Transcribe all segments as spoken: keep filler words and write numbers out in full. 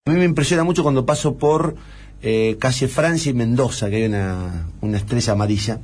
A mí me impresiona mucho cuando paso por eh, calle Francia y Mendoza, que hay una, una estrella amarilla,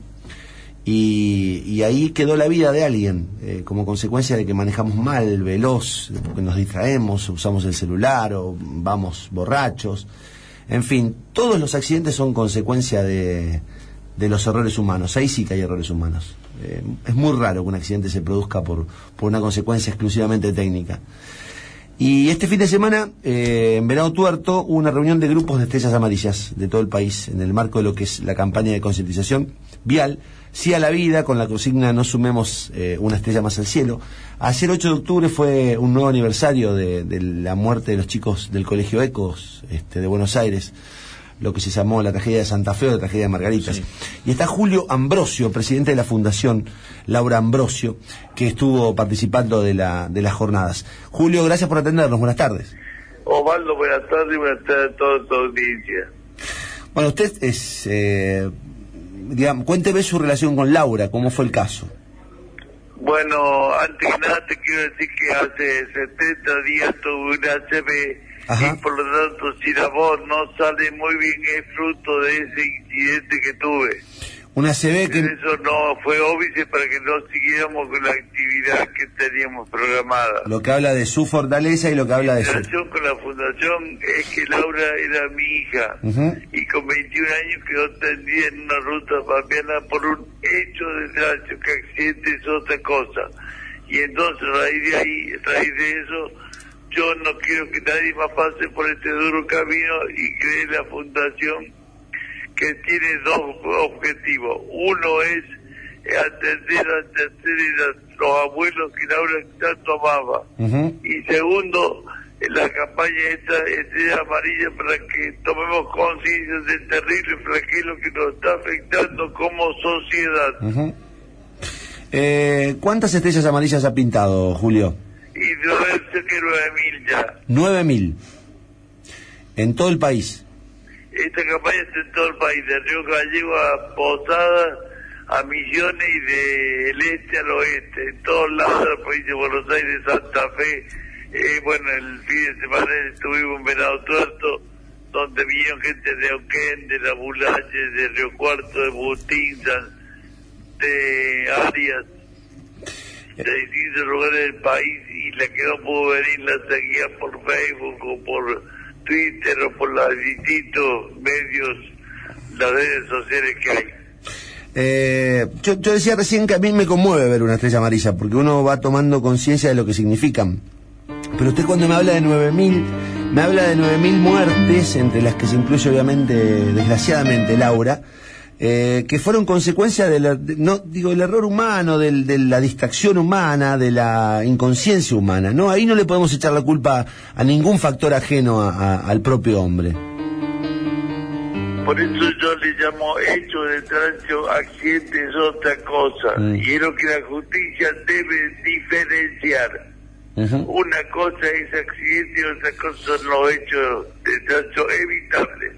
y, y ahí quedó la vida de alguien, eh, como consecuencia de que manejamos mal, veloz, porque nos distraemos, usamos el celular o vamos borrachos. En fin, todos los accidentes son consecuencia de, de los errores humanos. Ahí sí que hay errores humanos. Eh, es muy raro que un accidente se produzca por, por una consecuencia exclusivamente técnica. Y este fin de semana, eh, en Venado Tuerto, hubo una reunión de grupos de estrellas amarillas de todo el país, en el marco de lo que es la campaña de concientización vial, sí a la vida, con la consigna no sumemos eh, una estrella más al cielo. Ayer ocho de octubre fue un nuevo aniversario de, de la muerte de los chicos del Colegio Ecos este, de Buenos Aires, lo que se llamó la tragedia de Santa Fe o la tragedia de Margaritas. Sí. Y está Julio Ambrosio, presidente de la Fundación Laura Ambrosio, que estuvo participando de la de las jornadas. Julio, gracias por atendernos, buenas tardes. Osvaldo, buenas tardes y buenas tardes a toda tu audiencia. Bueno, usted es, eh, digamos, cuénteme su relación con Laura, ¿cómo fue el caso? Bueno, antes que nada te quiero decir que hace setenta días tuve una A C V. Ajá. Y por lo tanto, si la voz no sale muy bien, es fruto de ese incidente que tuve. Una A C V que... Eso no fue óbice para que no siguiéramos con la actividad que teníamos programada. Lo que habla de su fortaleza y lo que habla de su... La relación con la fundación es que Laura era mi hija, uh-huh. y con veintiún años quedó tendida en una ruta pampeana por un hecho de tránsito, que accidente es otra cosa. Y entonces, a raíz de ahí, a raíz de eso... yo no quiero que nadie más pase por este duro camino y cree la fundación que tiene dos objetivos. Uno es atender a atender a los abuelos que Laura tanto amaba. Uh-huh. Y segundo, la campaña esta Estrella Amarilla para que tomemos conciencia del terrible flagelo que nos está afectando como sociedad. Uh-huh. eh, ¿Cuántas estrellas amarillas ha pintado, Julio? Y yo sé que nueve mil ya. Nueve mil. En todo el país. Esta campaña está en todo el país, de Río Gallego a Posadas, a Misiones y del este al oeste, en todos lados de la provincia de Buenos Aires, Santa Fe. Eh, bueno, el fin de semana estuvimos en Venado Tuerto, donde vinieron gente de Oquén, de La Bulache, de Río Cuarto, de Butinza, de Arias, de distintos lugares del país, y la que no pudo venir la seguía por Facebook o por Twitter o por los distintos medios, las redes sociales que hay. Eh, yo, yo decía recién que a mí me conmueve ver una estrella amarilla, porque uno va tomando conciencia de lo que significan. Pero usted cuando me habla de nueve mil, me habla de nueve mil muertes, entre las que se incluye obviamente, desgraciadamente, Laura, Eh, que fueron consecuencia de, la, de no digo el error humano, del, de la distracción humana, de la inconsciencia humana, ¿no? Ahí no le podemos echar la culpa a ningún factor ajeno a, a, al propio hombre. Por eso yo le llamo hecho de tránsito, accidente es otra cosa, mm. y es lo que la justicia debe diferenciar. Uh-huh. Una cosa es accidente y otra cosa son los hechos de tránsito evitables.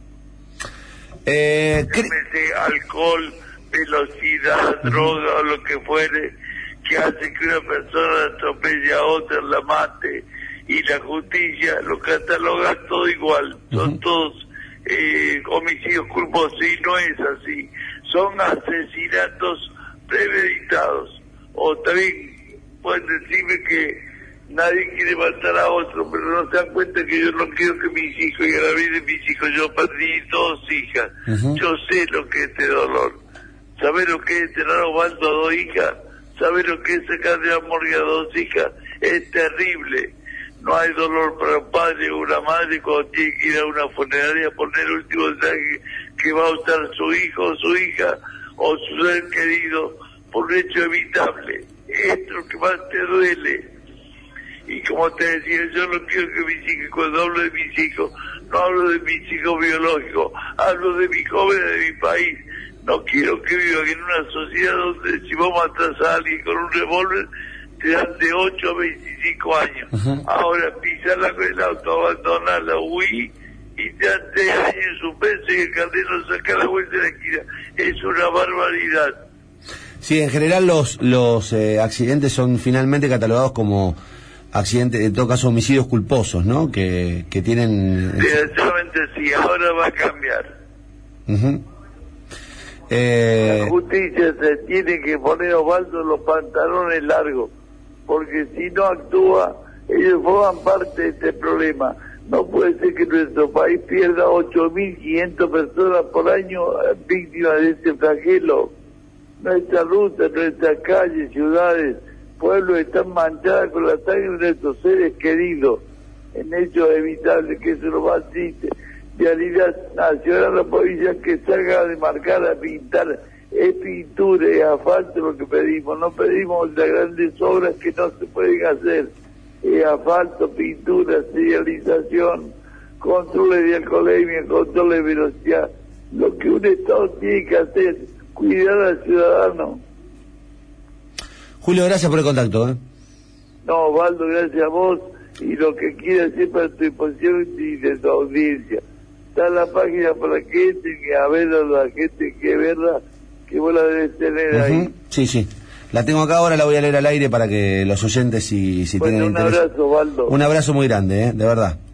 Eh, cre- alcohol, velocidad, uh-huh. droga o lo que fuere, que hace que una persona atropelle a otra, la mate, y la justicia lo cataloga todo igual. Uh-huh. Son todos eh, homicidios culposos, y no es así. Son asesinatos premeditados. O también pueden decirme que nadie quiere matar a otro, pero no se dan cuenta que yo no quiero que mis hijos, y a la vida de mis hijos, yo perdí dos hijas. Uh-huh. Yo sé lo que es este dolor. ¿Sabes lo que es tener a Osvaldo a dos hijas? ¿Sabes lo que es sacar de la morgue a dos hijas? Es terrible. No hay dolor para un padre o una madre cuando tiene que ir a una funeraria a poner el último mensaje que va a usar su hijo o su hija o su ser querido por un hecho evitable. Esto es lo que más te duele. Y como te decía, yo no quiero que mis hijos, cuando hablo de mis hijos, no hablo de mis hijos biológicos, hablo de mis jóvenes de mi país. No quiero que vivan en una sociedad donde si vos matas a alguien con un revólver, te dan de ocho a veinticinco años. Uh-huh. Ahora pisarla con el auto, abandonarla, huir, y te dan tres años en suspenso y el carnero saca la vuelta de la esquina. Es una barbaridad. Sí, en general los, los eh, accidentes son finalmente catalogados como accidentes, en todo caso homicidios culposos, ¿no? Que, que tienen... Desgraciadamente sí, ahora va a cambiar. Uh-huh. eh... La justicia se tiene que poner, Osvaldo, los pantalones largos, porque si no actúa, ellos forman parte de este problema. No puede ser que nuestro país pierda ocho mil quinientas personas por año víctimas de este flagelo. Nuestra ruta, nuestras calles, ciudades, pueblos están manchadas con la sangre de nuestros seres queridos, en hechos evitables, que eso es lo más triste. Realidad nacional, la policía que salga de marcar a pintar, es pintura, es asfalto lo que pedimos, no pedimos las grandes obras que no se pueden hacer, es asfalto, pintura, señalización, controles de alcoholemia, controles de velocidad, lo que un Estado tiene que hacer, cuidar al ciudadano. Julio, gracias por el contacto. ¿eh? No, Osvaldo, gracias a vos, y lo que quieras siempre a tu disposición y de tu audiencia. Está en la página para que entre, que a ver a la gente que verla, que vos la debes tener uh-huh. ahí. Sí, sí. La tengo acá ahora, la voy a leer al aire para que los oyentes, si, si bueno, tienen un interés. Un abrazo, Osvaldo. Un abrazo muy grande, ¿eh? De verdad.